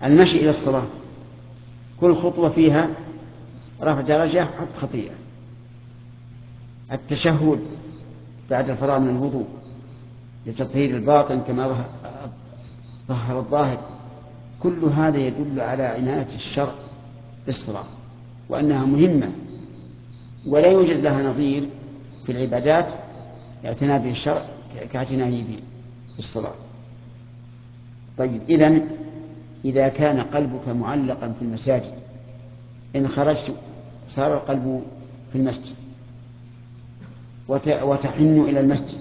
المشي إلى الصلاة كل خطوة فيها رفع درجة حط خطيئة. التشهد بعد الفراغ من الوضوء لتطهير الباطن كما ظهر الظاهر، كل هذا يدل على عناية الشرع بالصلاة وأنها مهمة ولا يوجد لها نظير في العبادات اعتنى به الشرع كاعتنائه بالصلاة. طيب، إذا كان قلبك معلقا في المساجد، إن خرجت صار القلب في المسجد وتحن إلى المسجد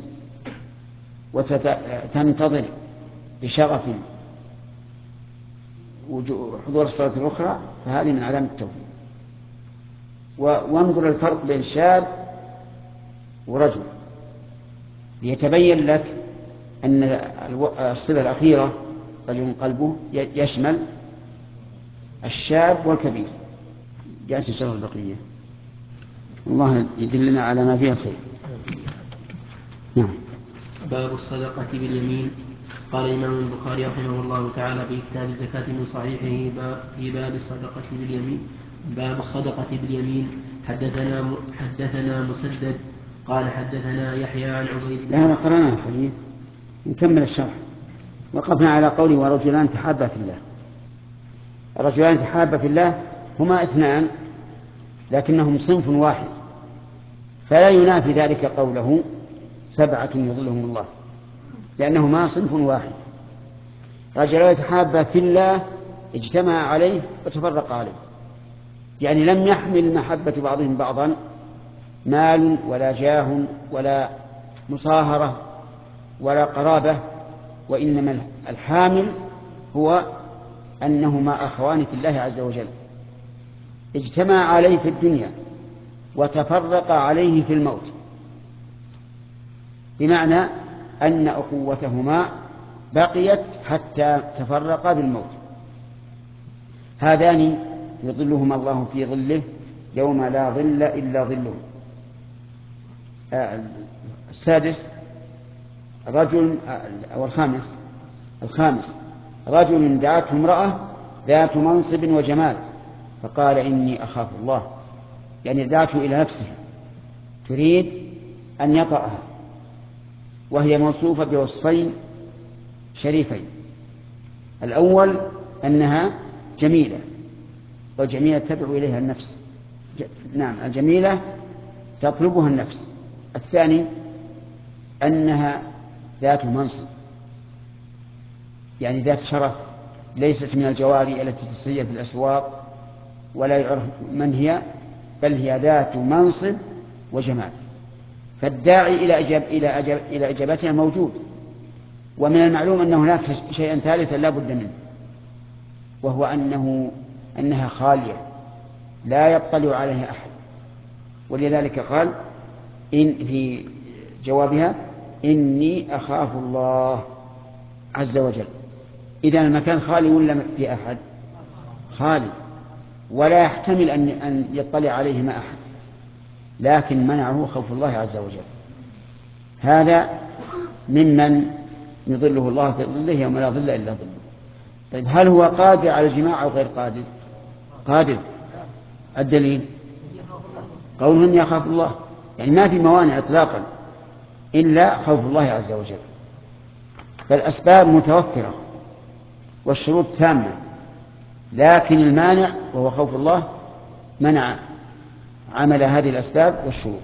وتنتظر بشغف حضور الصلاة الأخرى، فهذه من علامة التوحيد. وانظر الفرق بين شاب ورجل ليتبين لك أن الصلة الأخيرة رجل قلبه يشمل الشاب والكبير. جاءت إن شاء الله البقية، الله يدلنا على ما فيه الخير. نعم. باب الصدقة باليمين. قال الإمام البخاري رحمه الله تعالى في كتاب الزكاة من صحيحه في باب الصدقة باليمين. باب الصدقة باليمين. حدثنا مسدد قال حدثنا يحيى عن عبيد الله. هذا قرأناه الحديث، نكمل الشرح. وقفنا على قوله ورجلان تحابا في الله. الرجلان تحابا في الله هما اثنان لكنهم صنف واحد، فلا ينافي ذلك قوله 7 يظلهم الله، لأنهما صنف واحد. رجلان تحابا في الله اجتمع عليه وتفرق عليه، يعني لم يحمل محبة بعضهم بعضا مال ولا جاه ولا مصاهرة ولا قرابة، وإنما الحامل هو أنهما أخوان في الله عز وجل، اجتمع عليه في الدنيا وتفرق عليه في الموت، بمعنى أن أخوتهما بقيت حتى تفرقا بالموت. هذان يظلهما الله في ظله يوم لا ظل إلا ظله. السادس رجل أو الخامس رجل دعته امرأة ذات منصب وجمال فقال إني أخاف الله، يعني دعته إلى نفسها تريد أن يطأها، وهي موصوفة بوصفين شريفين. الأول أنها جميلة، والجميلة تدعو إليها النفس، نعم الجميلة تطلبها النفس. الثاني أنها ذات منصب، يعني ذات شرف، ليست من الجواري التي تسير في الأسواق ولا يعرف من هي، بل هي ذات منصب وجمال، فالداعي إلى إجابتها موجود. ومن المعلوم أن هناك شيئا ثالثا لا بد منه، وهو أنها خالية لا يطلع عليها أحد، ولذلك قال إن في جوابها إني أخاف الله عز وجل. إذن المكان خالي ولا في أحد؟ خالي، ولا يحتمل أن يطلع عليه ما أحد، لكن منعه خوف الله عز وجل. هذا ممن يظله الله في ظله يوم لا ظل إلا ظله. طيب، هل هو قادر على الجماع أو غير قادر؟ قادر. الدليل قوله إني أخاف الله، يعني ما في موانع إطلاقا إلا خوف الله عز وجل، فالأسباب متوفرة والشروط تامة، لكن المانع وهو خوف الله منع عمل هذه الأسباب والشروط.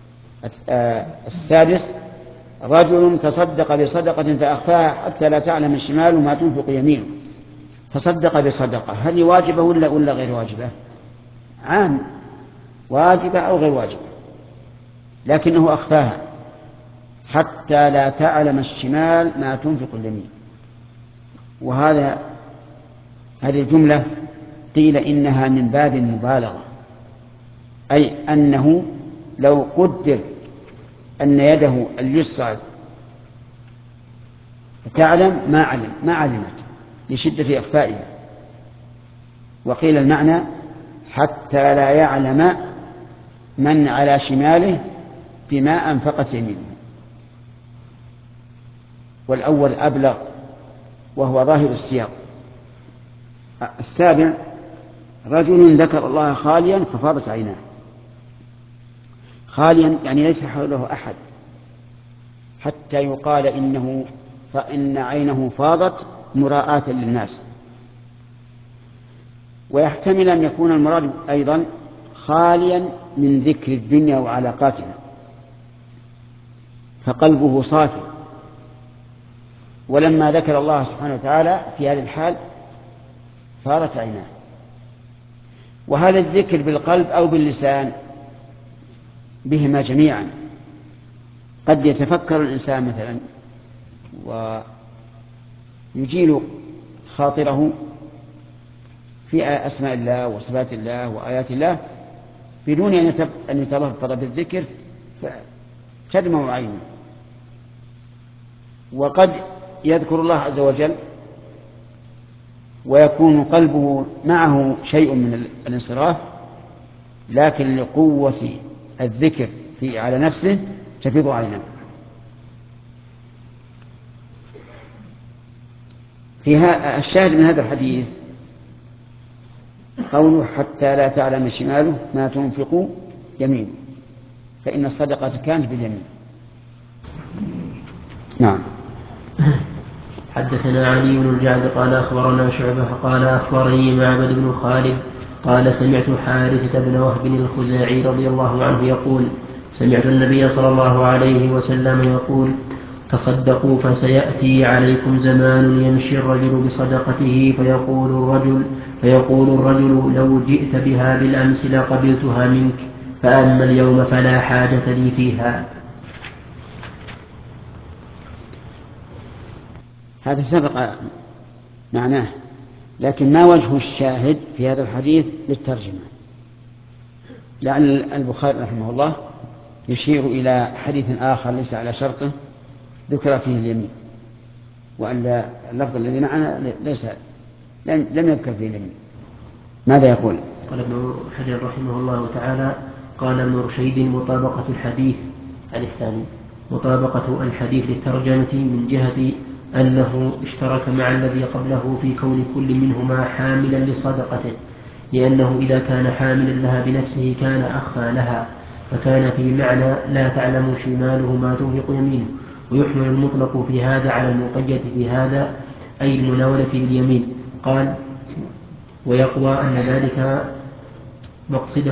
السادس رجل تصدق بصدقة فأخفاها حتى لا تعلم شماله ما تنفق يمينه. تصدق بصدقة، هل واجبة ولا غير واجبة؟ عام، واجبة أو غير واجبة، لكنه أخفاها حتى لا تعلم الشمال ما تنفق اليمين. هذه الجملة قيل إنها من باب المبالغة، أي أنه لو قدر أن يده اليسرى تعلم ما علمت لشدة إخفائها. وقيل المعنى حتى لا يعلم من على شماله بما أنفقت يمينه، والأول أبلغ وهو ظاهر السياق. السابع: رجل ذكر الله خاليا ففاضت عيناه. خاليا يعني ليس حوله أحد، حتى يقال فإن عينه فاضت مراءة للناس. ويحتمل أن يكون المراد أيضا خاليا من ذكر الدنيا وعلاقاتها، فقلبه صافي، ولما ذكر الله سبحانه وتعالى في هذه الحال فاضت عيناه. وهل الذكر بالقلب أو باللسان؟ بهما جميعا. قد يتفكر الإنسان مثلا ويجيل خاطره في أسماء الله وصفات الله وآيات الله بدون أن يتلفظ بالذكر فتدمع عينه. وقد يذكر الله عز وجل ويكون قلبه معه شيء من الانصراف، لكن لقوة الذكر على نفسه تفيض عينه. الشاهد من هذا الحديث قوله: حتى لا تعلم شماله ما تنفق يمينه، فإن الصدقة كانت باليمين. نعم. حدثنا علي بن الجعد قال أخبرنا شعبة قال أخبرني معبد بن خالد قال سمعت حارثة بن وهب الخزاعي رضي الله عنه يقول: سمعت النبي صلى الله عليه وسلم يقول: تصدقوا فسيأتي عليكم زمان يمشي الرجل بصدقته فيقول الرجل لو جئت بها بالأمس لقبلتها منك، فأما اليوم فلا حاجة لي فيها. هذا سبق معناه، لكن ما وجه الشاهد في هذا الحديث للترجمة؟ لأن البخاري رحمه الله يشير إلى حديث آخر ليس على شرطه ذكر فيه اليمين، وأن اللفظ الذي معنا لم يذكر فيه اليمين. ماذا يقول؟ قال ابن حجر رحمه الله تعالى: قال ابن رشيد: مطابقة الحديث عن الثاني، مطابقة الحديث للترجمة من جهة أنه اشترك مع الذي قبله في كون كل منهما حاملا لصدقته، لأنه إذا كان حاملا لها بنفسه كان أخفى لها، فكان في معنى لا تعلم شماله ما تنفق يمينه. ويحمل المطلق في هذا على المقيد في هذا، أي المناولة باليمين. قال: ويقوى أن ذلك مقصده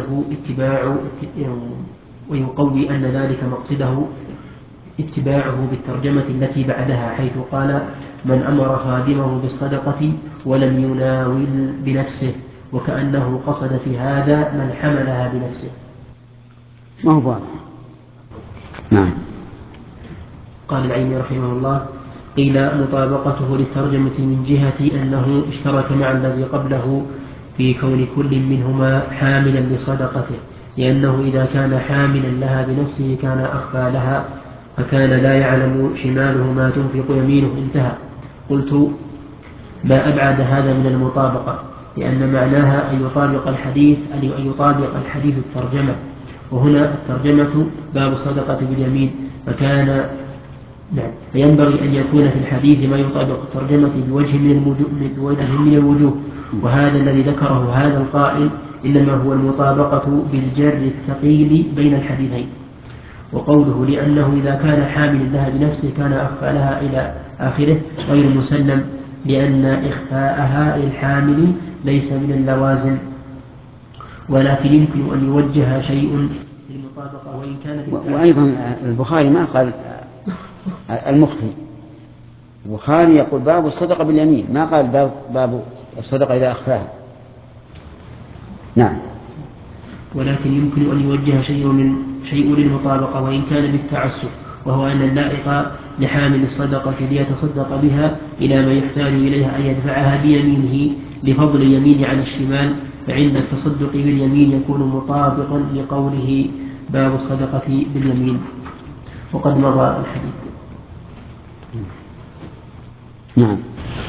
ويقوي أن ذلك مقصده اتباعه بالترجمة التي بعدها، حيث قال: من أمر خادمه بالصدقة ولم يناول بنفسه، وكأنه قصد في هذا من حملها بنفسه. ما هو واضح. نعم. قال العيني رحمه الله: قيل مطابقته للترجمة من جهة أنه اشترك مع الذي قبله في كون كل منهما حاملا لصدقته، لأنه إذا كان حاملا لها بنفسه كان أخفى لها، فكان لا يعلم شماله ما تنفق يمينه. انتهى. قلت: ما أبعد هذا من المطابقة، لأن معناها أن يطابق الحديث الترجمة، وهنا الترجمة باب صدقة باليمين، فينبغي أن يكون في الحديث ما يطابق الترجمة بوجه من الوجوه، وهذا الذي ذكره هذا القائل إنما هو المطابقة بالجر الثقيل بين الحديثين. وقوله لأنه إذا كان حامل لها بنفسه كان أخفى لها إلى آخره غير مسلم، لأن إخفاءها للحامل ليس من اللوازم، ولكن يمكن أن يوجه شيء للمطابقة وإن كانت. وأيضا البخاري ما قال المخفي، البخاري يقول باب الصدقة باليمين، ما قال باب الصدقة إذا أخفاها. نعم. ولكن يمكن أن يوجه شيء للمطابقة وإن كان بالتعسف، وهو أن اللائق لحامل الصدقة ليتصدق بها إلى ما يحتاج إليها أن يدفعها بيمينه لفضل اليمين على الشمال، فعند التصدق باليمين يكون مطابقا لقوله باب الصدقة باليمين. وقد مضى الحديث. نعم.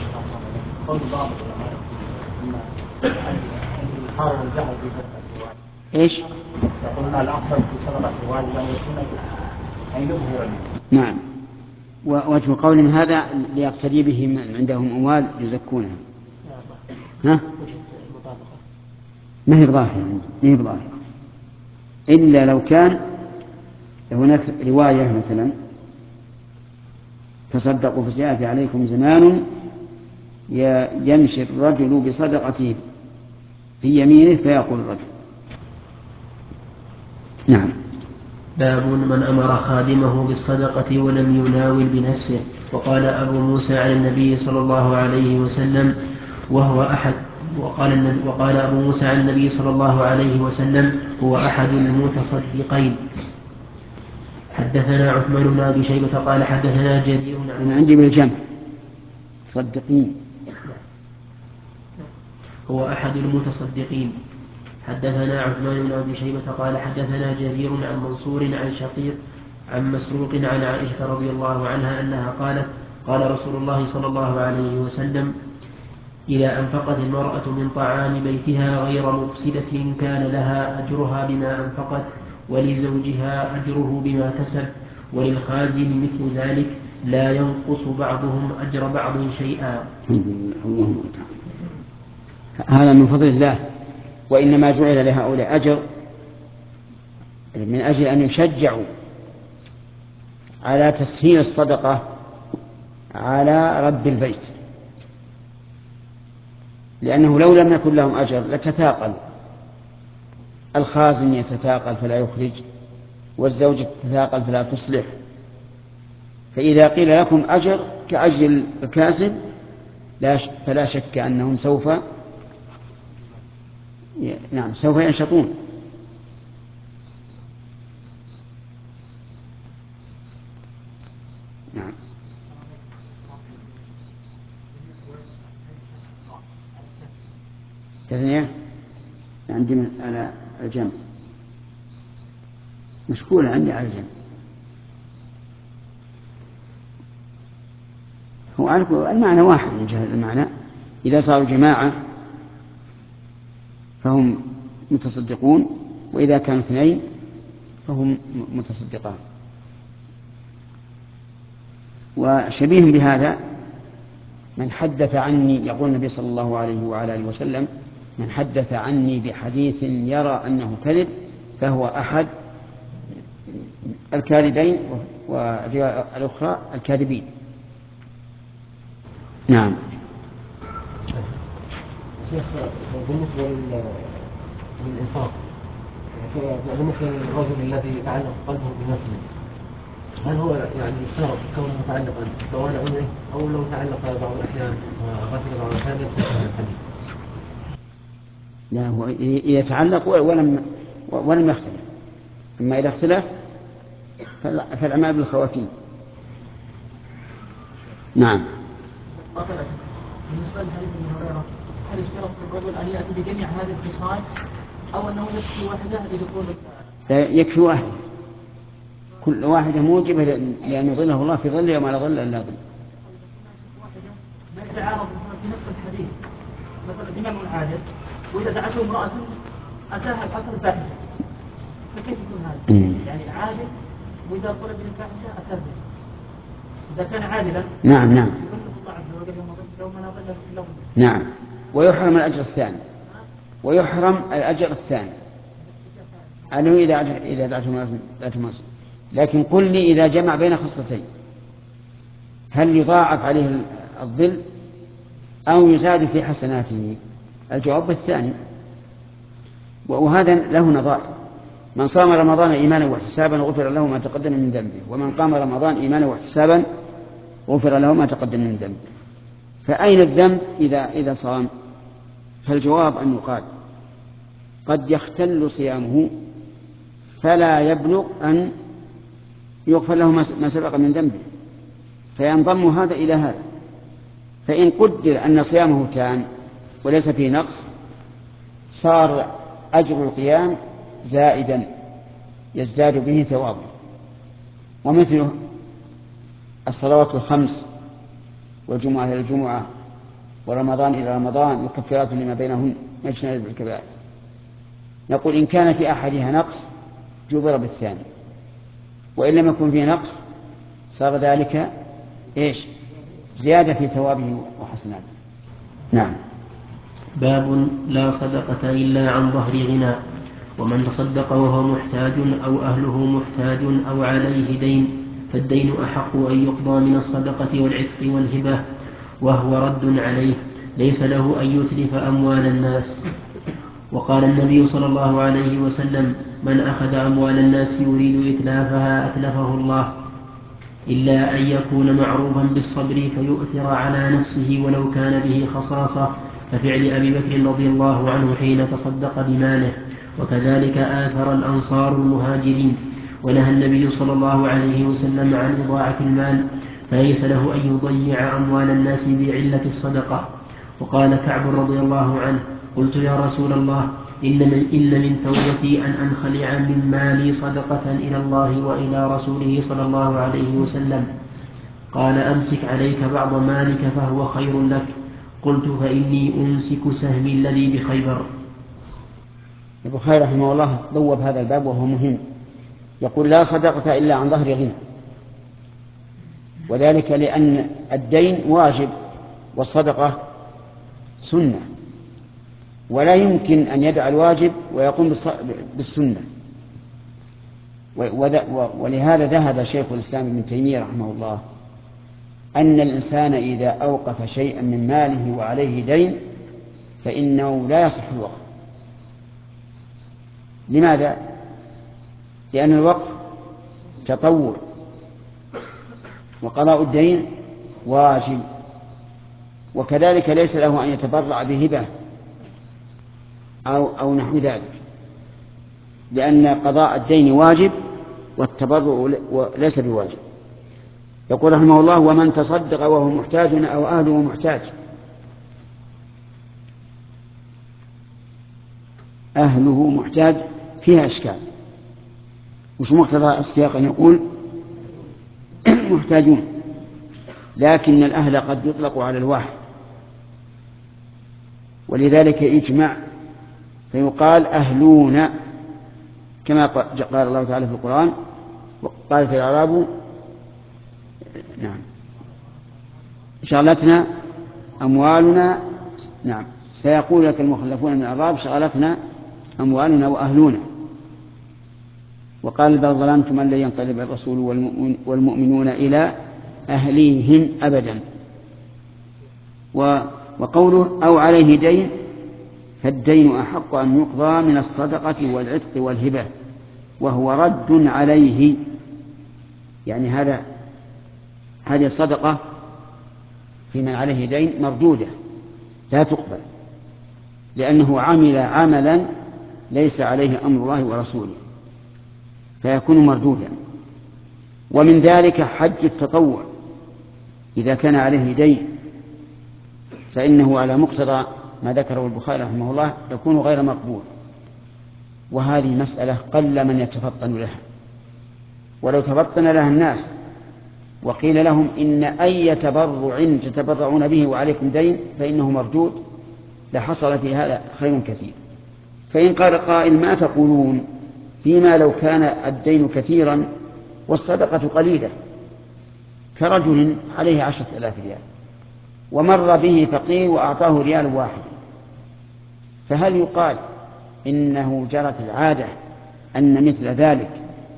ايش؟ يقولون الافضل في صدقه الوالد ان يكون عينه نعم. ووجه قول هذا ليقتدي به من عندهم اموال يزكونها. ها؟ ما هي بظاهرة، ما هي بظاهرة، إلا لو كان هناك رواية مثلا تصدقوا فسيأتي عليكم زمان يمشي الرجل بصدقته في يمينه فيقول الرجل. نعم. باب من أمر خادمه بالصدقة ولم يناول بنفسه. وقال أبو موسى عن النبي صلى الله عليه وسلم وهو أحد وقال أبو موسى عن النبي صلى الله عليه وسلم هو أحد المتصدقين. حدثنا عثمان بن أبي شيبة قال حدثنا جرير أنا عندي بالجمع صدقين. هو أحد المتصدقين. حدثنا عثمان بن أبي شيبة قال حدثنا جرير عن منصور عن شقيق عن مسروق عن عائشة رضي الله عنها أنها قالت قال رسول الله صلى الله عليه وسلم إذا أنفقت المرأة من طعام بيتها غير مفسدة كان لها أجرها بما أنفقت ولزوجها أجره بما كسب وللخازن مثل ذلك لا ينقص بعضهم أجر بعض شيئا. اللهم هذا من فضل الله، وإنما جعل لهؤلاء أجر من أجل أن يشجعوا على تسهيل الصدقة على رب البيت، لأنه لو لم يكن لهم أجر لتثاقل، الخازن يتثاقل فلا يخرج، والزوجة تتثاقل فلا تصلح. فإذا قيل لكم أجر كأجر الكاسب فلا شك أنهم سوف ينشطون. نعم. تثنية عندي على الجمع، مشكولة عندي على الجمع. هو المعنى واحد من جهة المعنى، إذا صاروا جماعة فهم متصدقون، وإذا كانوا اثنين فهم متصدقان. وشبيه بهذا من حدث عني، يقول النبي صلى الله عليه وعلى آله وسلم من حدث عني بحديث يرى أنه كذب فهو أحد الكاذبين، والأخرى الكاذبين. نعم. شيخ بالنسبة للإنفاق، بالنسبة للرجل الذي يتعلق قلبه بنفسه، هل هو يعني يشترط كونه متعلقا طوال عمره، أو لو تعلق بعض الأحيان وغفل بعض الأحيان يتصل الحديث؟ لا، هو يتعلق ولم يختلف. أما إذا اختلف فالأعمال بالخواتيم. نعم. بالنسبة لحديث ابن هريرة، هل يشترط الرجل أن يأتي بجميع هذه الخصال أو أنه يكفي واحدة لدخول؟ لا، يكفي واحدة، كل واحدة موجبة لأن يظله الله في ظله وما لا ظل إلا ظل. ما يتعارض في نفس الحديث، مثلا الإمام العادل وإذا دعته امرأة أتاها الفاحشة، فكيف يكون هذا؟ يعني العادل وإذا طلب الفاحشة أتاه، إذا كان عادلا نعم يظله الله عز وجل يوم لا ظل إلا ظله. نعم، ويحرم الأجر الثاني، ويحرم الأجر الثاني أنه إذا دعته مصر. لكن قل لي إذا جمع بين خصلتين هل يضاعف عليه الظل أو يزاد في حسناته؟ الجواب الثاني، وهذا له نظائر. من صام رمضان إيمانا واحتسابا غفر له ما تقدم من ذنبه، ومن قام رمضان إيمانا واحتسابا غفر له ما تقدم من ذنبه. فأين الذنب إذا صام؟ فالجواب أن يقال قد يختل صيامه فلا يبلغ أن يغفر له ما سبق من ذنبه، فينضم هذا إلى هذا. فإن قدر أن صيامه تام وليس فيه نقص صار أجر القيام زائدا يزداد به ثوابه. ومثله الصلوات الخمس والجمعة إلى الجمعة ورمضان إلى رمضان مكفرات لما بينهن يجتنب الكبائر. نقول إن كان في أحدها نقص جبر بالثاني، وإن لم يكن فيه نقص صار ذلك زيادة في ثوابه وحسناته. نعم. باب لا صدقة إلا عن ظهر غنى. ومن تصدق وهو محتاج أو أهله محتاج أو عليه دين فالدين أحق أن يقضى من الصدقة والعتق والهبة وهو رد عليه، ليس له أن يتلف أموال الناس. وقال النبي صلى الله عليه وسلم: من أخذ أموال الناس يريد إتلافها أتلفه الله، إلا أن يكون معروفا بالصبر فيؤثر على نفسه ولو كان به خصاصة، كفعل أبي بكر رضي الله عنه حين تصدق بماله، وكذلك آثر الأنصار المهاجرين. ونهى النبي صلى الله عليه وسلم عن إضاعة المال، فليس له أن يضيع أموال الناس بعلة الصدقة. وقال كعب رضي الله عنه: قلت يا رسول الله، إن من توبتي أن أنخلع من مالي صدقة إلى الله وإلى رسوله صلى الله عليه وسلم. قال: أمسك عليك بعض مالك فهو خير لك. قلت: فإني أمسك سهمي الذي بخيبر. البخاري رحمه الله بوب هذا الباب وهو مهم. يقول: لا صدقة إلا عن ظهر غنى، وذلك لأن الدين واجب والصدقة سنة، ولا يمكن أن يدع الواجب ويقوم بالسنة. ولهذا ذهب شيخ الإسلام ابن تيمية رحمه الله أن الإنسان إذا أوقف شيئا من ماله وعليه دين فإنه لا يصح الوقف. لماذا؟ لأن الوقف تطوع وقضاء الدين واجب، وكذلك ليس له أن يتبرع بهبة أو نحو ذلك، لأن قضاء الدين واجب والتبرع ليس بواجب. يقول رحمه الله: ومن تصدق وهو محتاج أو أهله محتاج. أهله محتاج فيها إشكال، وش مقتضى السياق أن يقول محتاجون، لكن الأهل قد يطلق على الواحد، ولذلك يجمع فيقال أهلون، كما قال الله تعالى في القرآن: وقالت الأعراب نعم شغلتنا أموالنا، نعم سيقول لك المخلفون من الأعراب شغلتنا أموالنا وأهلنا. وقال: بل ظننتم أن لن ينقلب الرسول والمؤمنون إلى أهليهم أبدا. وقوله: أو عليه دين، فالدين أحق أن يقضى من الصدقة والعتق والهبة وهو رد عليه. يعني هذه الصدقة في من عليه دين مردودة لا تقبل، لأنه عمل عملا ليس عليه أمر الله ورسوله فيكون مردودا. ومن ذلك حج التطوع، إذا كان عليه دين فإنه على مقتضى ما ذكره البخاري رحمه الله يكون غير مقبول، وهذه مسألة قل من يتفطن لها. ولو تفطن لها الناس وقيل لهم إن أي تبرع تتبرعون به وعليكم دين فإنه مردود لحصل في هذا خير كثير. فإن قال قائل: ما تقولون فيما لو كان الدين كثيرا والصدقة قليلة، كرجل عليه 10,000 ريال ومر به فقير وأعطاه ريال واحد، فهل يقال إنه جرت العادة أن مثل ذلك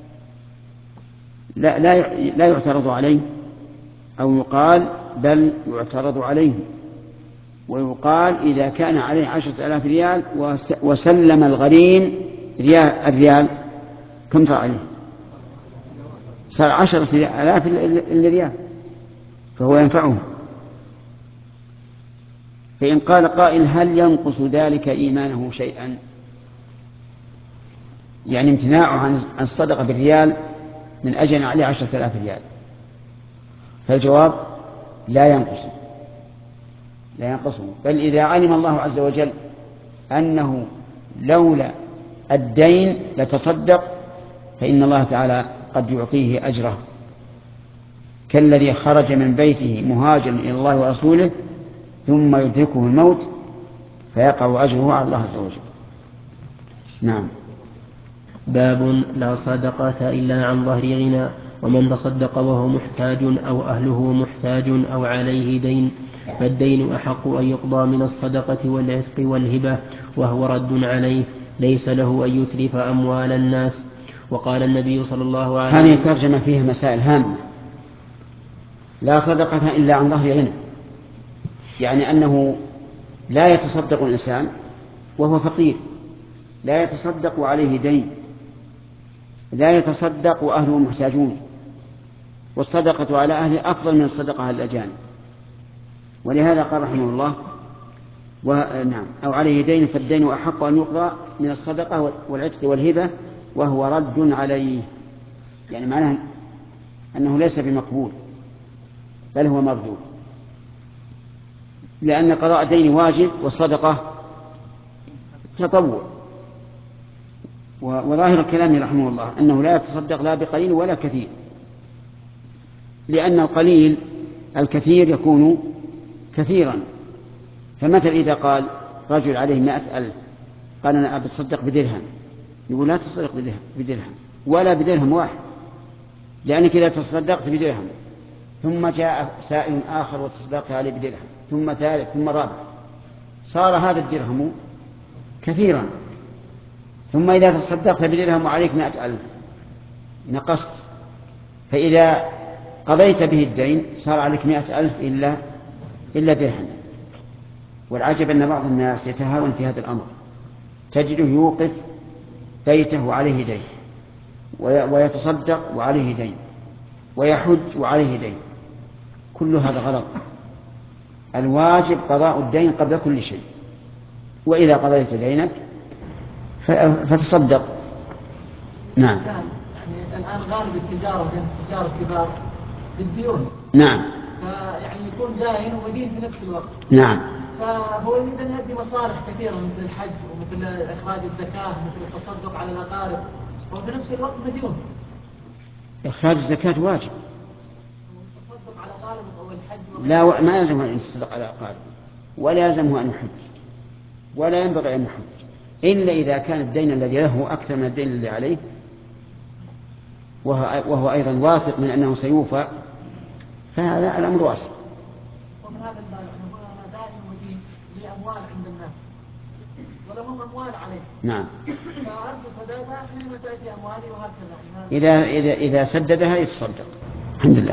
لا يعترض عليه، أو يقال بل يعترض عليه ويقال إذا كان عليه 10,000 ريال وسلم الغريم الريال كم صار عليه؟ صار 10,000 ريال، فهو ينفعه. فإن قال قائل: هل ينقص ذلك إيمانه شيئا؟ يعني امتناعه عن الصدقة بالريال من أجل عليه 10,000 ريال، فالجواب: لا ينقصه، بل إذا علم الله عز وجل أنه لولا الدين لتصدق فإن الله تعالى قد يعطيه أجره، كالذي خرج من بيته مهاجرا إلى الله ورسوله ثم يدركه الموت فيقع أجره على الله عز وجل. نعم. باب لا صدقة إلا عن ظهر غنى. ومن تصدق وهو محتاج أو أهله محتاج أو عليه دين فالدين أحق أن يقضى من الصدقة والعتق والهبة وهو رد عليه، ليس له أن يتلف أموال الناس. وقال النبي صلى الله عليه وسلم. هذه الترجمة فيها مسائل هامة. لا صدقة إلا عن ظهر غنى، يعني أنه لا يتصدق الإنسان وهو فقير، لا يتصدق وعليه دين، لا يتصدق وأهله محتاجون، والصدقة على أهله أفضل من الصدقة على الأجانب. ولهذا قال رحمه الله نعم أو عليه دين فالدين أحق أن يقضى من الصدقة والعتق والهبة وهو رد عليه، يعني معناه أنه ليس بمقبول بل هو مردود، لأن قضاء الدين واجب والصدقة تطوع. وظاهر الكلام رحمه الله أنه لا يتصدق لا بقليل ولا كثير، لأن القليل الكثير يكون كثيرا. فمثل إذا قال رجل عليه 100,000 قال أنا أتصدق بدرهم، يقول لا تصدق بدرهم ولا بدرهم واحد، لأنك إذا تصدقت بدرهم ثم جاء سائل آخر وتصدقت عليه بدرهم ثم ثالث ثم رابع صار هذا الدرهم كثيرا، ثم إذا تصدقت بدرهم وعليك 100,000 نقصت، فإذا قضيت به الدين صار عليك 100,000 إلا درهم. والعجب أن بعض الناس يتهاون في هذا الأمر، تجده يوقف بيته وعليه دين، ويتصدق وعليه دين، ويحج وعليه دين، كل هذا غلط. الواجب قضاء الدين قبل كل شيء، وإذا قضيت دينك فتصدق. نعم. يعني الآن غالب التجارة بين التجار الكبار بالديون. نعم. فيعني يكون داين ودين في نفس الوقت. نعم. فهو يريد أن يؤدي مصالح كثيرة مثل الحج ومثل إخراج الزكاة مثل التصدق على الأقارب، وفي نفس الوقت مديون. إخراج الزكاة واجب. التصدق على الأقارب أو الحج لا، ما يلزمه أن يتصدق على الأقارب، ولا يلزمه أن يحج، ولا ينبغي أن يحج، إلا إذا كان الدين الذي له أكثر من الدين الذي عليه، وهو أيضا واثق من أنه سيوفى، فهذا الأمر واسع. ومن هذا الباب أنه دائم ودين لأموال عند الناس ولهم أموال عليه. نعم. فأرجو سدادها حينما تأتي أموالي وهكذا. إذا سددها يتصدق. الحمد لله.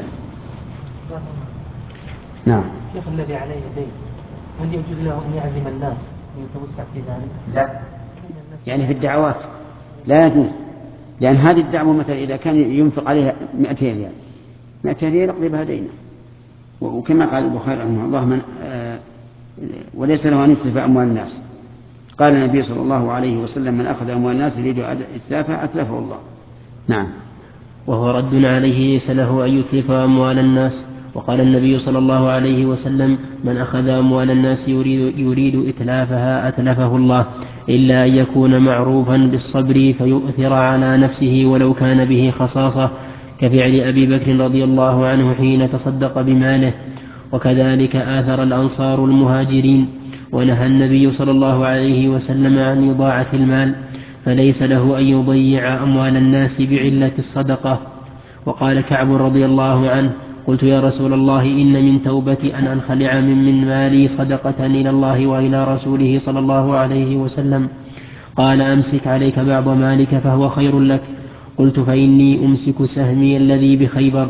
نعم. شيخ الذي عليه دين هل يجوز له أن يعزم الناس ويتوسع في ذلك؟ لا، يعني في الدعوات لا يجوز، لأن هذه الدعوة مثلا إذا كان ينفق عليها 200 ريال 200 ريال يقضي بها دينه، وكما قال البخاري رحمه الله وليس له أن يتلف أموال الناس. قال النبي صلى الله عليه وسلم من أخذ أموال الناس يريد إتلافها أتلفه الله. نعم. وهو رد عليه ليس له أن يتلف أموال الناس. وقال النبي صلى الله عليه وسلم من أخذ أموال الناس يريد إتلافها أتلفه الله، إلا أن يكون معروفا بالصبر فيؤثر على نفسه ولو كان به خصاصة، كفعل أبي بكر رضي الله عنه حين تصدق بماله. وكذلك آثر الأنصار المهاجرين. ونهى النبي صلى الله عليه وسلم عن إضاعة المال، فليس له أن يضيع أموال الناس بعلة الصدقة. وقال كعب رضي الله عنه قلت يا رسول الله إن من توبتي أن أنخلع من مالي صدقة إلى الله وإلى رسوله صلى الله عليه وسلم. قال أمسك عليك بعض مالك فهو خير لك. قلت فإني أمسك سهمي الذي بخيبر.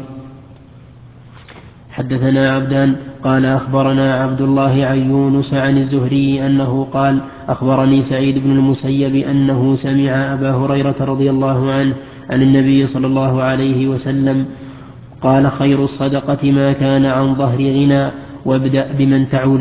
حدثنا عبدان قال أخبرنا عبد الله عن يونس عن الزهري أنه قال أخبرني سعيد بن المسيب أنه سمع أبا هريرة رضي الله عنه عن النبي صلى الله عليه وسلم قال خير الصدقة ما كان عن ظهر غنى وابدأ بمن تعول.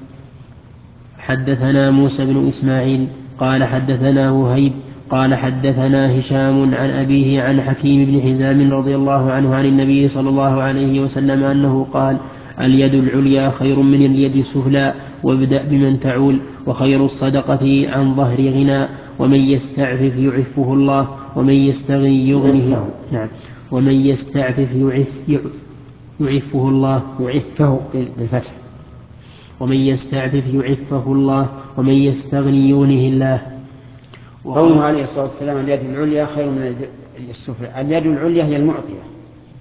حدثنا موسى بن إسماعيل قال حدثنا وهيب قال حدثنا هشام عن أبيه عن حكيم بن حزام رضي الله عنه عن النبي صلى الله عليه وسلم أنه قال اليد العليا خير من اليد السفلى وابدأ بمن تعول، وخير الصدقة عن ظهر غنى، ومن يستعفف يعفه الله ومن يستغني يغنه. نعم. ومن يستعفف يعفه الله يعفه بالفتح. ومن يستعفف يعفه الله ومن يستغني يغنه الله. قوله عليه الصلاة والسلام اليد العليا خير من اليد السفلى. اليد العليا هي المعطية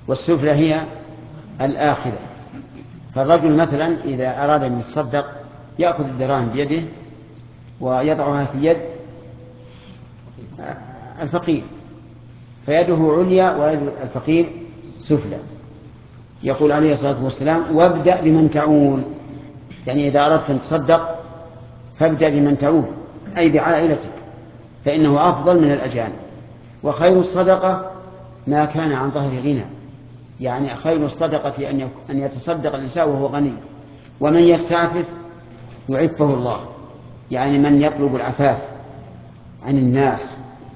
والسفلى هي الآخرة. فالرجل مثلا إذا أراد أن يتصدق يأخذ الدراهم بيده ويضعها في يد الفقير، فيده عليا ويد الفقير سفلى. يقول عليه الصلاة والسلام: وابدأ بمن تعول. يعني إذا أردت أن تصدق فابدأ بمن تعول، أي بعائلتك، فإنه أفضل من الأجانب. وخير الصدقة ما كان عن ظهر غنى، يعني خير الصدقة أن يتصدق الإنسان وهو غني. ومن يستعفف يعفه الله، يعني من يطلب العفاف عن الناس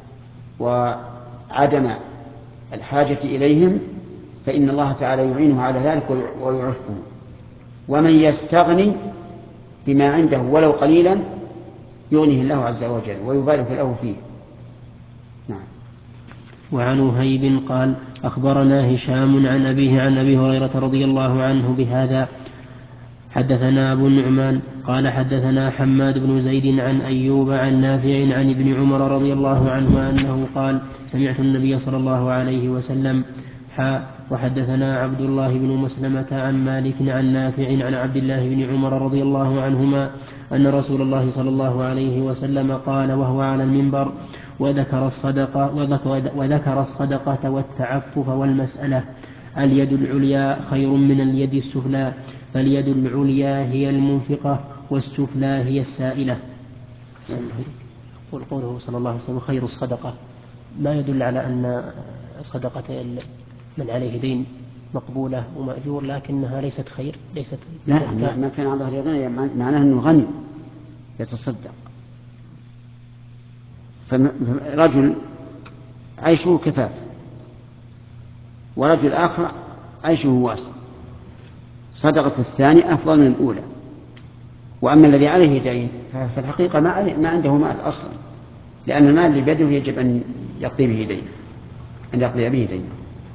وعدم الحاجة إليهم فإن الله تعالى يعينه على ذلك ويعفه. ومن يستغني بما عنده ولو قليلا يغنيه الله عز وجل ويبارك له فيه. نعم. وعن وهيب قال: أخبرنا هشام عن أبيه عن أبي هريرة رضي الله عنه بهذا. حدثنا أبو النعمان قال: حدثنا حماد بن زيد عن أيوب عن نافع عن ابن عمر رضي الله عنه أنه قال: سمعت النبي صلى الله عليه وسلم. وحدثنا عبد الله بن مسلمة عن مالك عن نافع عن عبد الله بن عمر رضي الله عنهما أن رسول الله صلى الله عليه وسلم قال وهو على المنبر: وذكر الصدقة والتعفف والمسألة: اليد العليا خير من اليد السفلى، فاليد العليا هي المنفقة والسفلى هي السائلة. قوله صلى الله عليه وسلم خير الصدقة ما يدل على أن صدقة من عليه دين مقبولة ومأجور، لكنها ليست خير، ليست لا، ما كان على ظهر غنى معناه أنه غني يتصدق. فرجل عيشه كفاف، ورجل آخر عيشه واسع، صدقة الثاني أفضل من الأولى. وأما الذي عليه دين فالحقيقة ما عنده مال أصلا، لأن المال اللي بيده يجب أن يقضي به دين، أن يقضي به دين.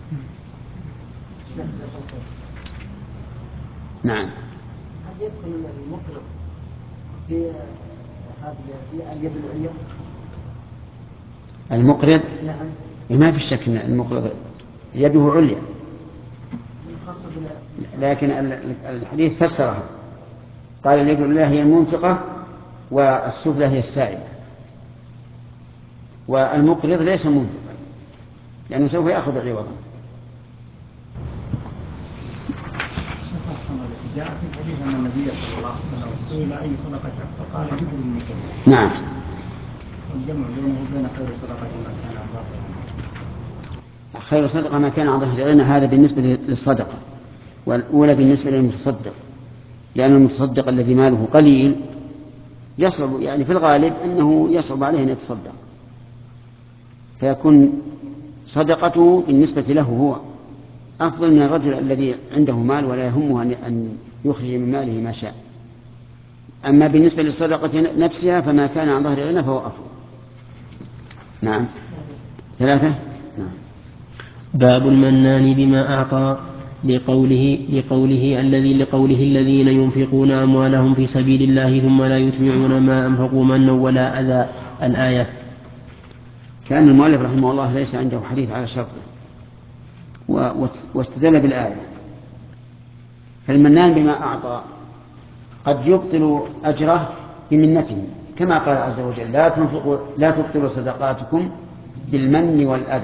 نعم. هل يدخل المقرض في هذه اليد العليا؟ المقرض؟ نعم. ما في شك أن المقرض يده عليا، لكن الحديث فسرها، قال اليد العليا هي المنفقة والسفلى هي السائلة. والمقرض ليس منفقا لأنه سوف يأخذ عوضا. جاء في الحديث أن النبي صلى الله عليه وسلم سئل أي صدقة فقال جبر المسلم. نعم. والجمع بينه وبين خير صدقة ما كان عن ظهر غنى. خير صدقة ما كان عن ظهر غنى، هذا بالنسبة للصدقة، والأولى بالنسبة للمتصدق، لأن المتصدق الذي ماله قليل يصعب، يعني في الغالب أنه يصعب عليه أن يتصدق، فيكون صدقته بالنسبة له هو أفضل من الرجل الذي عنده مال ولا يهمه أن يخرج من ماله ما شاء. أما بالنسبة للصدقة نفسها فما كان عن ظهر غنى فهو أفضل. نعم. 3. نعم. باب المنان بما أعطى لقوله الذين ينفقون أموالهم في سبيل الله ثم لا يتبعون ما أنفقوا منا ولا أذى. الآية. كان المؤلف رحمه الله ليس عنده حديث على شرطه واستدل بالآية. فالمنان بما أعطى قد يبطل أجره بمنته، كما قال عز وجل: لا تبطلوا صدقاتكم بالمن والأذى.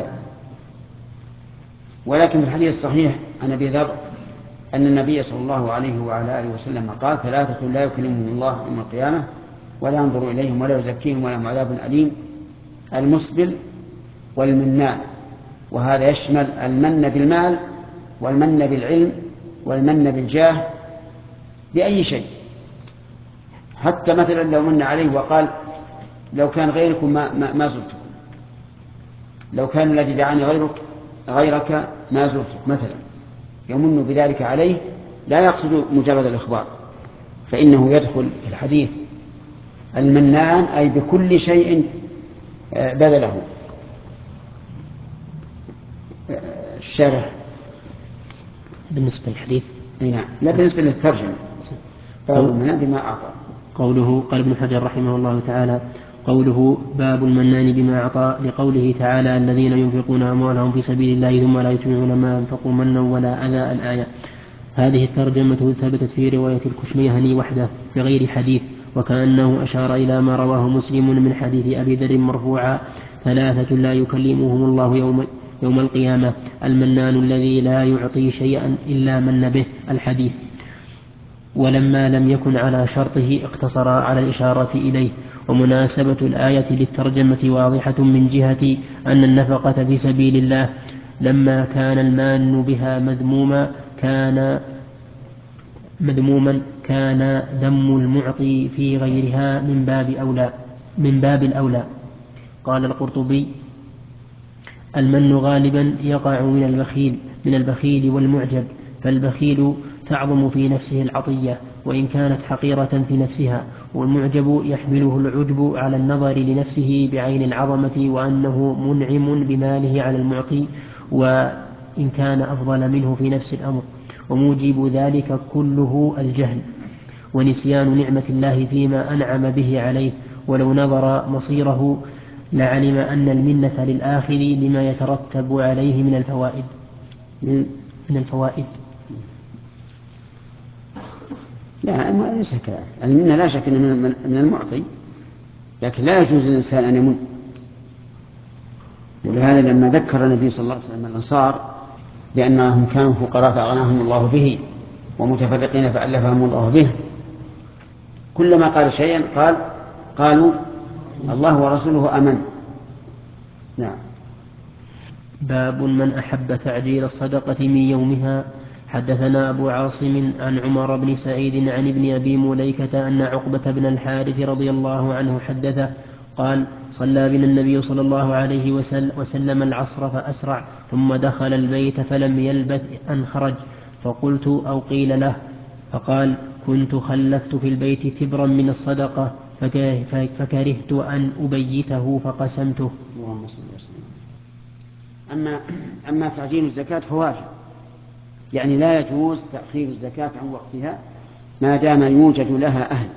ولكن في الحديث الصحيح عن أبي ذر أن النبي صلى الله عليه وعلى آله وسلم قال: 3 لا يكلمهم الله يوم القيامة ولا ينظر إليهم ولا يزكيهم ولهم عذاب أليم: المسبل والمنان. وهذا يشمل المن بالمال والمن بالعلم والمن بالجاه، بأي شيء. حتى مثلا لو من عليه وقال: لو كان غيركم ما زرتكم، لو كان الذي دعاني غيرك ما زرتك مثلا، يمن بذلك عليه، لا يقصد مجرد الإخبار، فإنه يدخل في الحديث المنان أي بكل شيء بذله. الشارح بالنسبة للحديث. نعم. لا، بالنسبة للترجمة. المنان بما أعطى. قوله قال ابن حجر رحمه الله تعالى: قوله باب المنان بما أعطى لقوله تعالى الذين ينفقون أموالهم في سبيل الله ثم لا يتبعون ما أنفقوا منا ولا أذى الآية. هذه الترجمة ثبتت في رواية الكشميهني وحده بغير حديث، وكأنه أشار إلى ما رواه مسلم من حديث أبي ذر مرفوعا: ثلاثة لا يكلمهم الله يوم القيامة: المنان الذي لا يعطي شيئا إلا من به، الحديث. ولما لم يكن على شرطه اقتصر على الإشارة إليه. ومناسبة الآية للترجمة واضحة من جهة أن النفقة في سبيل الله لما كان المان بها كان ذم المعطي في غيرها من باب الأولى. قال القرطبي: المن غالبا يقع من البخيل والمعجب، فالبخيل تعظم في نفسه العطية وإن كانت حقيرة في نفسها، والمعجب يحمله العجب على النظر لنفسه بعين العظمة وأنه منعم بماله على المعطي وإن كان أفضل منه في نفس الأمر. وموجب ذلك كله الجهل ونسيان نعمة الله فيما أنعم به عليه. ولو نظر مصيره لعلم أن المنة للآخذ لما يترتب عليه من الفوائد. لا، ليس كذلك. المنة لا شك من المعطي، لكن لا يجوز للإنسان أن يمن. ولهذا لما ذكر النبي صلى الله عليه وسلم الأنصار بأنهم كانوا فقراء فأغناهم الله به ومتفرقين فألفهم الله به، كلما قال شيئا قالوا الله ورسوله أمن. نعم. باب من أحب تعجيل الصدقة من يومها. حدثنا أبو عاصم عن عمر بن سعيد عن ابن أبي مليكة أن عقبة بن الحارث رضي الله عنه حدثه قال: صلى بنا النبي صلى الله عليه وسلم العصر فأسرع، ثم دخل البيت فلم يلبث أن خرج، فقلت أو قيل له، فقال: كنت خلفت في البيت تبرا من الصدقة فكرهت أن أبيته فقسمته. أما تعجيل الزكاة فواجب، يعني لا يجوز تأخير الزكاة عن وقتها ما دام يوجد لها أهل.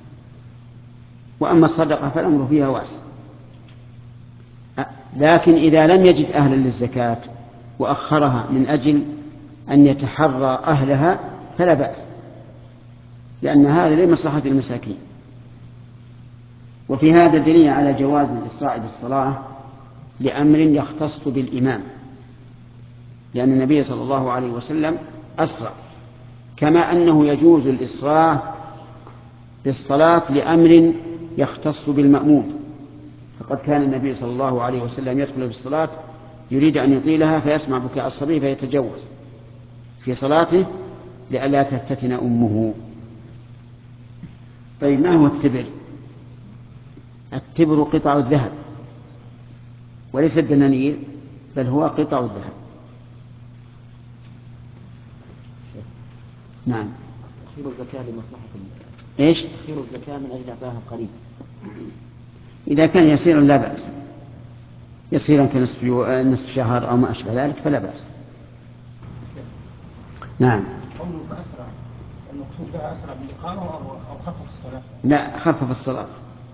وأما الصدقة فالأمر فيها واسع، لكن إذا لم يجد أهلا للزكاة وأخرها من أجل أن يتحرى أهلها فلا بأس، لأن هذا لمصلحة المساكين. وفي هذا دليل على جواز الإسراع بالصلاة لأمر يختص بالإمام، لأن النبي صلى الله عليه وسلم أسرع، كما أنه يجوز الإسراع بالصلاة لأمر يختص بالمأموم. فقد كان النبي صلى الله عليه وسلم يدخل بالصلاة يريد أن يطيلها فيسمع بكاء الصبي فيتجوز في صلاته لئلا تفتتن أمه. طيب، ما هو التبر؟ التبر قطع الذهب وليس الدنانير، بل هو قطع الذهب. نعم. تأخير الزكاة لمصلحة إيش؟ تأخير الزكاة من أجل أعطاها قريب. إذا كان يسيرا لا بأس، يسيرا كنصف شهر أو ما أشبه ذلك فلا بأس. نعم. قوله فأسرع، المقصود بها أسرع بالإقامة أو خفف الصلاة؟ لا، خفف الصلاة.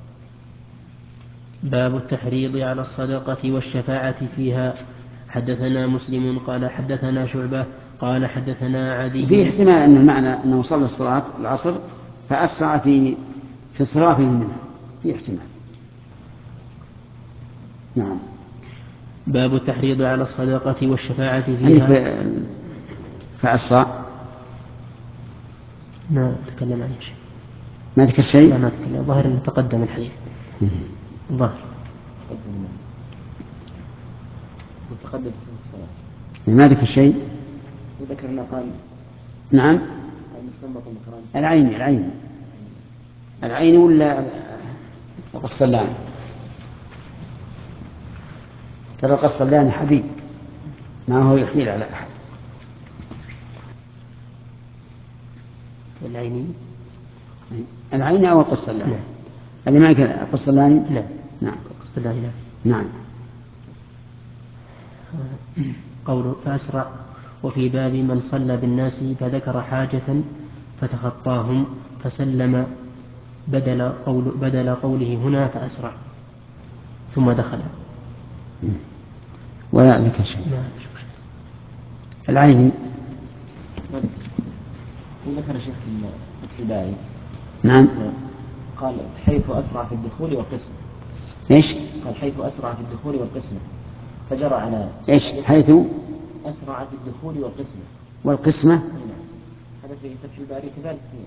باب التحريض على الصدقة والشفاعة فيها. حدثنا مسلم قال حدثنا شعبة قال حدثنا عدي. في احتمال أن المعنى أنه صلى الصلاة العصر فأسرع في صرافه منها، في احتمال. نعم. باب التحريض على الصدقة والشفاعة فيها. فأسرع ما تكلم عن شيء. ما ذكر شيء؟ لا، ما تكلم. ظاهر أنه تقدم الحديث. ظاهر متقدم في الصلاة. ما ذكر شيء؟ وذكر أنه قال نعم. العين ولا القسطلاني؟ ترى القسطلاني حبيب ما هو يحيل على أحد. العين أو القسطلاني؟ نعم. اللي معك القسطلاني؟ نعم. نعم. القسطلاني. نعم. قوله فأسرع. وفي باب من صلى بالناس فذكر حاجة فتخطاهم فسلم بدل قوله هنا فأسرع ثم دخل. ولا ذكر شيء. العيني ذكر شيخ في الباري. نعم. قال حيث أسرع في الدخول والقسم. إيش؟ قال حيث أسرع في الدخول والقسم فجرى على إيش؟ حيث أسرع في الدخول والقسم. والقسمة. هذا في فتح الباري كذلك في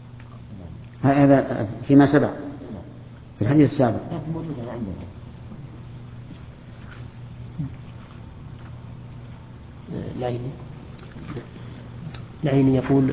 هذا فيما سبق في الحديث السابق. موجودة عندنا. العيني يقول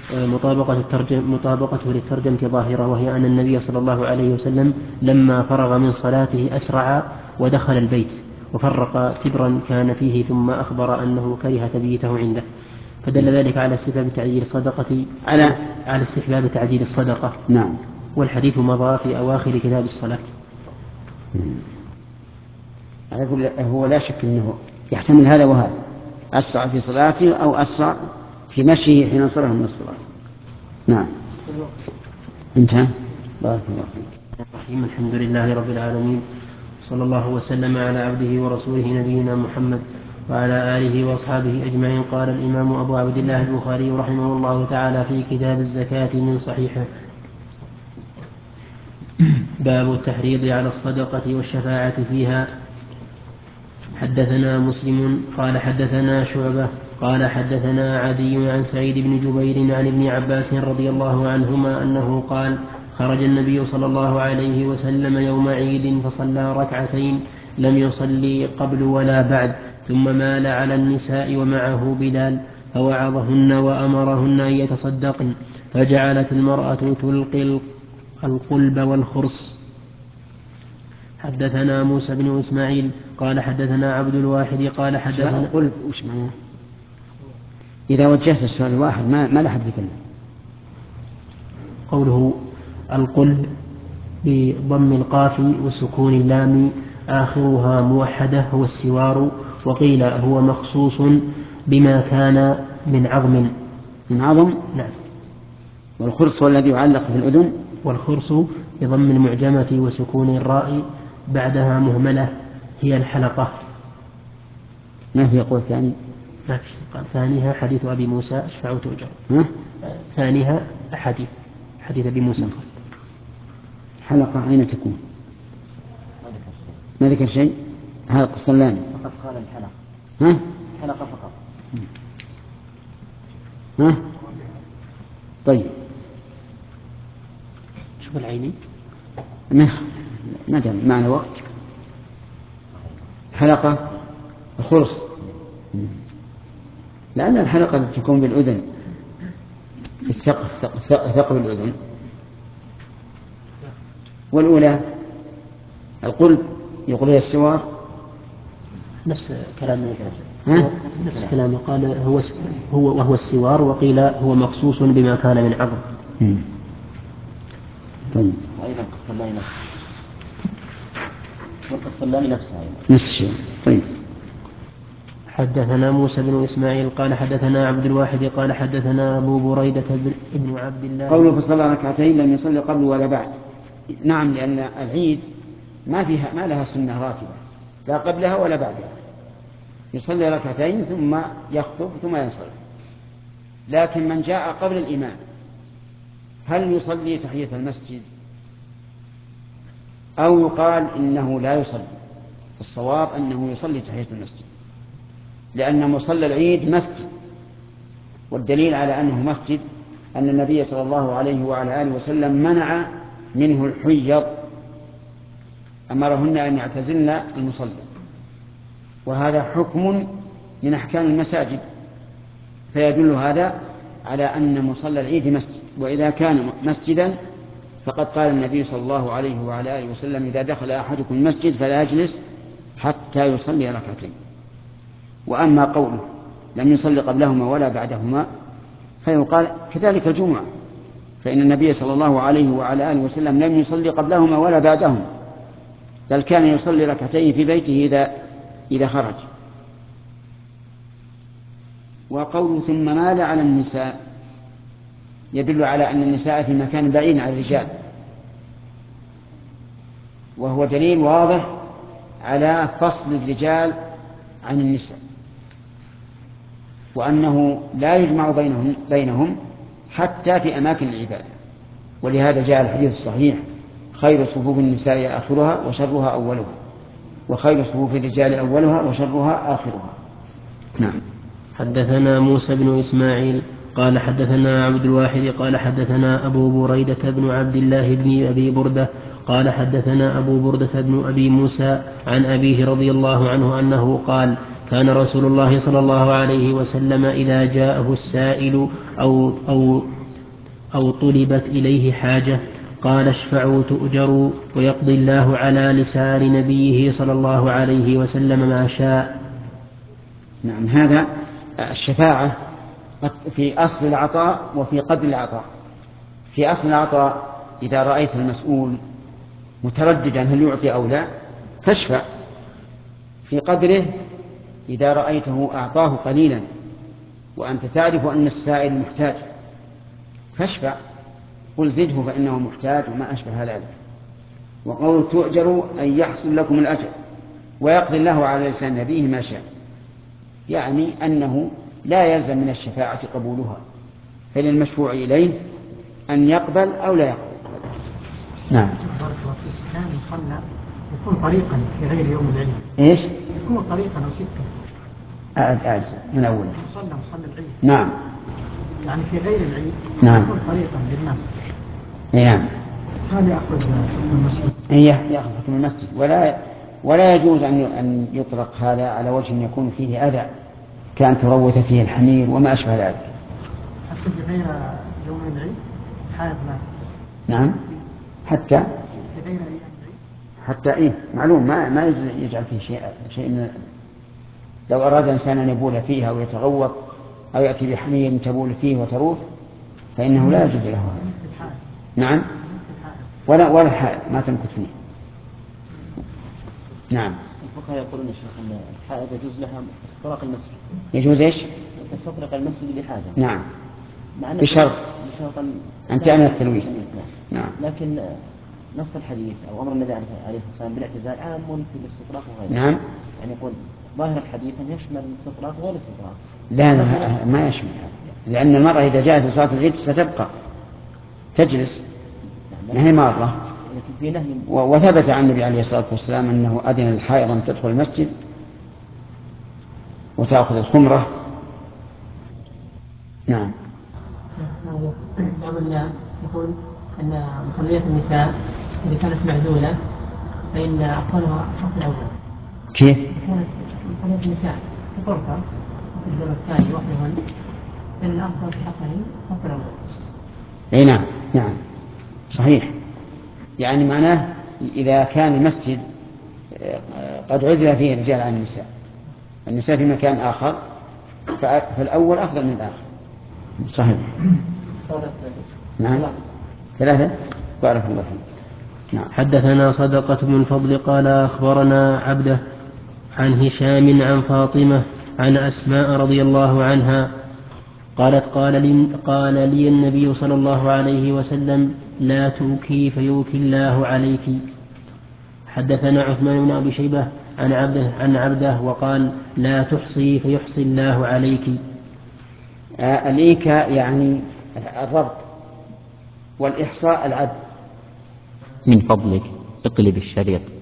مطابقته للترجمة ظاهرة، وهي أن النبي صلى الله عليه وسلم لما فرغ من صلاته أسرع ودخل البيت وفرق تبرا كان فيه، ثم أخبر أنه كره تبييته عنده، فدل ذلك على استحباب تعجيل الصدقة على استحباب تعجيل الصدقة. نعم. والحديث مضى في أواخر كتاب الصلاة. هو لا شك أنه يحتمل هذا وهذا، أسرع في صلاته أو أسرع في مشيه حين انصرف من الصلاة. نعم. انتهى. بارك الله فيك. الحمد لله رب العالمين، صلى الله وسلم على عبده ورسوله نبينا محمد وعلى آله وأصحابه أجمعين. قال الإمام أبو عبد الله البخاري رحمه الله تعالى في كتاب الزكاة من صحيحه: باب التحريض على الصدقة والشفاعة فيها. حدثنا مسلم قال حدثنا شعبة قال حدثنا عدي عن سعيد بن جبير عن ابن عباس رضي الله عنهما أنه قال: خرج النبي صلى الله عليه وسلم يوم عيد فصلى ركعتين لم يصلي قبل ولا بعد، ثم مال على النساء ومعه بلال فوعظهن وأمرهن أن يتصدقن، فجعلت المرأة تلقي القلب والخرص. حدثنا موسى بن إسماعيل قال حدثنا عبد الواحد قال حدثنا القلب وش معناه؟ إذا وجهت السؤال الواحد ما لا حد يكلم. قوله القلب بضم القاف وسكون اللام آخرها موحدة هو السوار، وقيل هو مخصوص بما كان من عظم. من عظم؟ نعم. والخرص الذي يعلق في الأذن. والخرص بضم المعجمة وسكون الراء بعدها مهملة هي الحلقة. ما في قول ثاني؟ ما في. قال ثانيها حديث أبي موسى اشفع تؤجر. ثانيها حديث أبي موسى. حلقة أين تكون؟ ما ذكر شيء. هذا القسطلاني فقط قال الحلقة. حلقة فقط. طيب شوف العيني ما دام معنا وقت. حلقة الخرص، لأن الحلقة تكون بالأذن في ثقب الأذن. والأولى القلب يقول هي السوار. نفس كلامه قال هو وهو السوار، وقيل هو مخصوص بما كان من عظم. طيب. وأيضا القسطلاني نفسه. والقسطلاني نفسه نفس الشيء. طيب. حدثنا موسى بن إسماعيل قال حدثنا عبد الواحد قال حدثنا أبو بريدة بن عبد الله. قوله فصلى ركعتين لم يصلي قبل ولا بعد. نعم، لأن العيد ما لها سنة راتبة لا قبلها ولا بعدها. يصلي ركعتين ثم يخطب ثم ينصرف. لكن من جاء قبل الإمام هل يصلي تحية المسجد أو يقال إنه لا يصلي؟ الصواب أنه يصلي تحية المسجد، لأن مصلى العيد مسجد، والدليل على أنه مسجد أن النبي صلى الله عليه وعلى آله وسلم منع منه الحيض، أمرهن أن يعتزلن المصلى، وهذا حكم من أحكام المساجد، فيدل هذا على أن مصلى العيد مسجد. وإذا كان مسجدا فقد قال النبي صلى الله عليه وعلى آله وسلم: إذا دخل أحدكم المسجد فلا يجلس حتى يصلي ركعتين. وأما قوله لم يصلي قبلهما ولا بعدهما فيقال كذلك الجمعة، فإن النبي صلى الله عليه وعلى آله وسلم لم يصلي قبلهما ولا بعدهما، بل كان يصلي ركعتين في بيته إذا خرج. وقوله ثم مال على النساء يدل على أن النساء في مكان بعيد عن الرجال، وهو دليل واضح على فصل الرجال عن النساء، وأنه لا يجمع بينهم حتى في أماكن العبادة. ولهذا جاء الحديث الصحيح: خير صفوف النساء آخرها وشرها أولها، وخير صفوف الرجال أولها وشرها آخرها. نعم. حدثنا موسى بن إسماعيل قال حدثنا عبد الواحد قال حدثنا أبو بريدة بن عبد الله بن أبي بردة قال حدثنا أبو بردة بن أبي موسى عن أبيه رضي الله عنه أنه قال: كان رسول الله صلى الله عليه وسلم إذا جاءه السائل أو طلبت إليه حاجة قال: اشفعوا تؤجروا، ويقضي الله على لسان نبيه صلى الله عليه وسلم ما شاء. نعم. هذا الشفاعة في أصل العطاء وفي قدر العطاء. في أصل العطاء إذا رأيت المسؤول مترددا هل يعطي أو لا فاشفع. في قدره إذا رأيته أعطاه قليلا وأنت تعرف أن السائل محتاج فاشفع، قل زده فإنه محتاج وما أشبه ذلك. وقول تؤجروا أن يحصل لكم الأجر ويقضي الله على لسان نبيه ما شاء، يعني أنه لا يلزم من الشفاعة قبولها، فللمشفوع إليه أن يقبل أو لا يقبل. نعم. كان يصلى يكون طريقا في غير يوم العيد. إيش؟ يكون طريقا أو سكة. أعد من أول. مصلى العيد. نعم. يعني في غير العيد. نعم. يكون طريقا للناس. نعم. هذا يأخذ حكم المسجد. يأخذ حكم المسجد، ولا يجوز أن يطلق هذا على وجه يكون فيه أذى كأن تروث فيه الحمير وما أشبه ذلك. حتى في غير يوم العيد حائض لا. نعم. حتى في غير أيام العيد. حتى إيه معلوم ما يجعل فيه شيء من. لو أراد إنسان أن يبول فيها أو يتغوط أو يأتي بحمير تبول فيه وتروث فإنه لا يجوز له هذا. نعم. ولا الحائض ما تمكث فيه. نعم. الفقهاء يقولون يا شيخ أن الحائض يجوز لها استطراق المسجد. يجوز إيش؟ تستطرق المسجد لحاجة. نعم. بشرط أن تعمل التلويث. نعم. لكن نص الحديث أو أمر النبي عليه الصلاة والسلام بالاعتزال عام في الاستطراق وغيره. نعم. يعني يقول ظاهر الحديث أن يشمل الاستطراق وغير الاستطراق. لا ما يشمل، لأن المرأة إذا جاءت لصلاة العيد ستبقى تجلس ما هي مارة. وثبت عن النبي عليه الصلاة والسلام أنه أذن للحائض أن تدخل المسجد وتأخذ الخمرة. نعم. بعض الناس يقول أن مصليات النساء إذا كانت معزولة فإن أفضلها الصف الأول. كيف؟ كانت مصليات النساء في غرفة في الزمن الثاني وحدهن فإن الأفضل في حقهن الصف الأول. أي نعم. نعم صحيح. يعني معناه إذا كان المسجد قد عزل فيه الرجال عن النساء في مكان آخر فالأول أفضل من الآخر. صحيح. نعم. 3. بارك الله فيك. نعم. حدثنا صدقة بن الفضل قال أخبرنا عبده عن هشام عن فاطمة عن أسماء رضي الله عنها قالت قال لي النبي صلى الله عليه وسلم: لا توكي فيوكي الله عليك. حدثنا عثمان بن أبي شيبة عن عبده وقال: لا تحصي فيحصي الله عليك. الإيكا يعني الربط، والإحصاء العد. من فضلك اقلب الشريط.